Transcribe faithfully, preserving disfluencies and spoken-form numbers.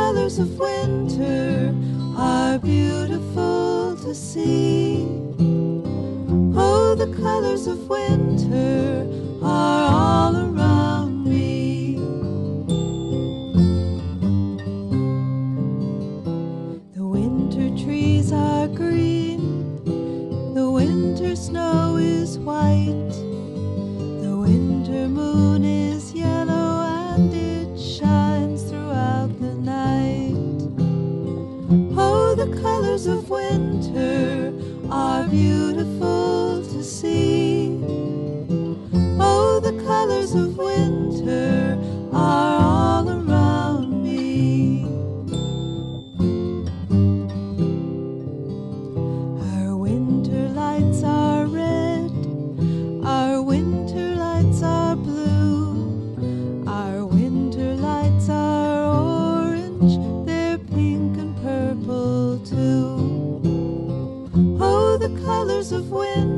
colors of winter are beautiful to see. Oh, the colors of winter are all around me. The winter trees are green, the winter snow is white, the winter moon is yellow and it shines throughout the night. Oh, the colors of winter are beautiful to see. Oh, the colors of winter are all around me. Our winter lights are red, our winter lights are blue, our winter lights are orange, they're pink and purple too. Oh, the colors of winter